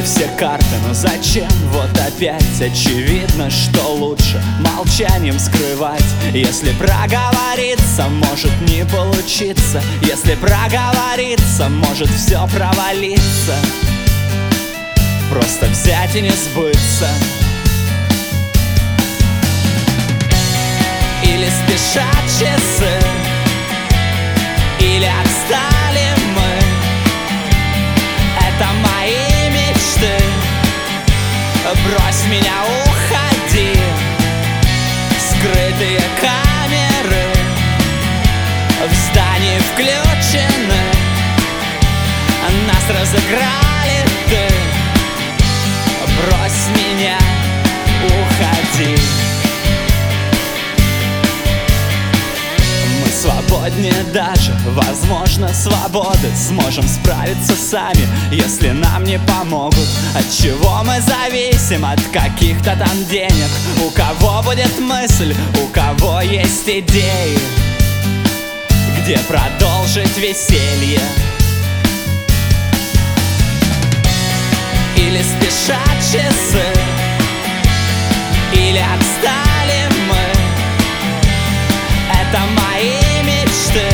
все карты, но зачем? Вот опять очевидно, что лучше молчанием скрывать. Если проговориться, может не получиться. Если проговориться, может все провалиться. Просто взять и не сбыться. Или спешат часы, или отстали мы. Это мои мечты. Брось меня, уходи. Скрытые камеры в здании включены. Нас разыграли, ты брось меня, уходи. Мы свободнее даже, возможно, свободы сможем справиться сами, если нам не помогут. От чего мы зависим? От каких-то там денег. У кого будет мысль, у кого есть идеи, где продолжить веселье? Или спешат часы, или отстали мы. Это мои мечты.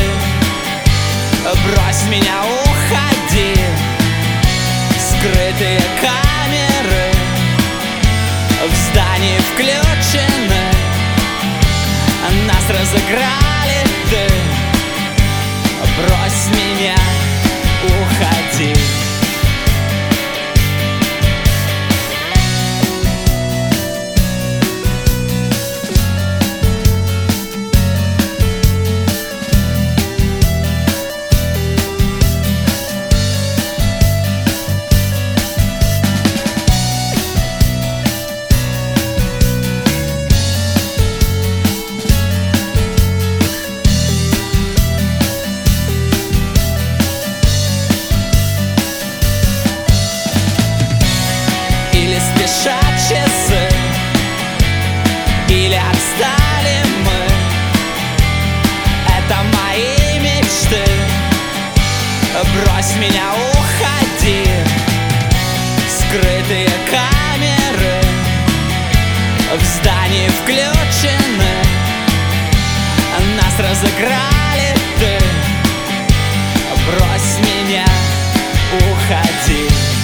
Брось меня, уходи. Скрытые камеры в здании включены. Нас разыграли, ты брось меня, уходи. Спешат часы, или отстали мы. Это мои мечты. Брось меня, уходи. Скрытые камеры в здании включены. Нас разыграли, ты брось меня, уходи.